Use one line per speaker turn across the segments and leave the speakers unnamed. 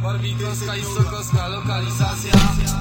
Orbikowska i Sokowska lokalizacja.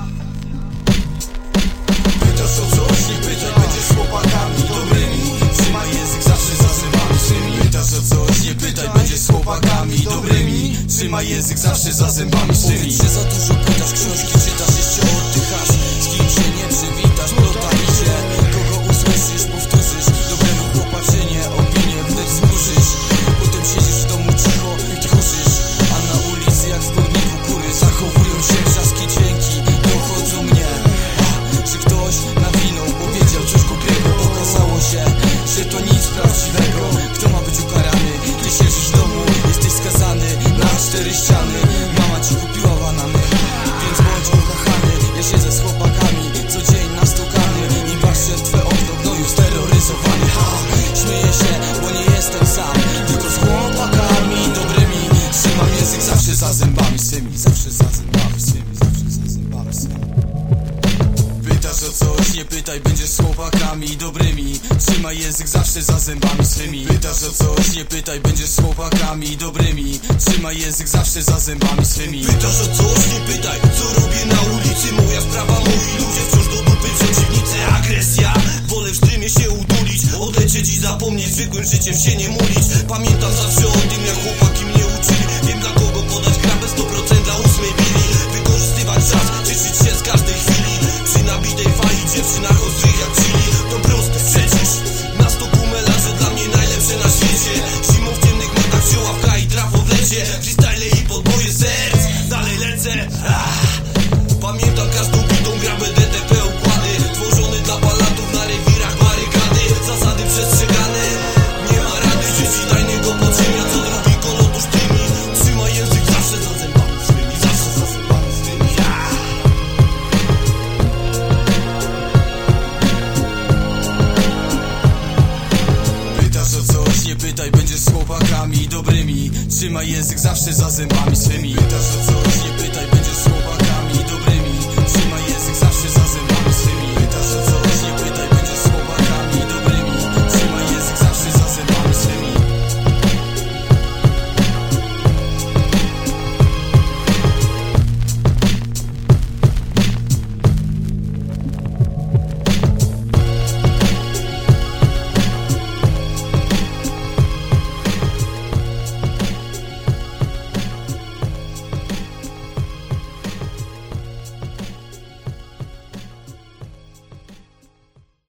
Pytasz o coś, nie pytaj, będziesz z chłopakami dobrymi. Trzymaj język zawsze za zębami swymi. Pytasz o coś, nie pytaj, będziesz z chłopakami dobrymi. Trzymaj język zawsze za zębami swymi.
Powiedz, że za dużo pytasz, książki czytasz, jeszcze oddychasz. Z kim się nie przywitasz, plotami się. Kogo usłyszysz, powtórzysz. Dobremu chłopaczynie opinię wnet zburzysz. Potem siedzisz w domu cicho i tchórzysz. A na ulicy jak w kurniku kury zachowują się wrzaski, dźwięki dochodzą mnie. Czy ktoś nawinął, powiedział coś głupiego. Okazało się, że to nic prawdziwego. Kto ma być ukarany, gdy siedzisz w domu? Jesteś skazany na 4 ściany. Mama ci kupiła banany, więc bądź ukochany. Ja siedzę z chłopakami, co dzień nastukany i patrzę w twe okno, gnoju steroryzowany. Śmieję się, bo nie jestem sam, tylko z chłopakami dobrymi. Trzymam język zawsze za zębami swymi. Zawsze za zębami swymi, zawsze za zębami swymi.
Pytasz o coś, nie pytaj, będziesz z chłopakami dobrymi. Trzymaj język zawsze za zębami swymi. Pytasz o coś, nie pytaj, będziesz z chłopakami dobrymi. Trzymaj język zawsze za zębami swymi.
Pytasz o coś, nie pytaj, co robię na ulicy. Moja sprawa, moi ludzie wciąż do dupy, przeciwnicy, agresja. Wolę w sztrymie się utulić, odlecieć i zapomnieć, zwykłym życiem się nie mulić. Pamiętam zawsze o tym, jak chłopaki mnie uczyli. Wiem, dla kogo podać grabę 100% dla 8 bili. Wykorzystywać czas, cieszyć się z każdej chwili. Przy nabitej fali, dziewczynach ostrych jak chili. To proste przecież, na stoku melanże dla mnie najlepsze na świecie. Zimą w ciemnych metach się ławka i trafo w lecie. Freestyle i podboje serc, dalej lecę. Pamiętam każdą bitą grabę, DTP układy. Tworzone dla palatów na rewirach, barykady. Zasady przestrzegane, nie ma rady. Dzieci tajnego podziemia, co drugi kolotusz tymi. Trzymaj język zawsze za zębami swymi, zawsze za zębami swymi.
Pytasz o coś, nie pytaj, będziesz z chłopakami dobrymi. Trzymaj język zawsze za zębami swymi. Pytasz o coś, nie pytaj,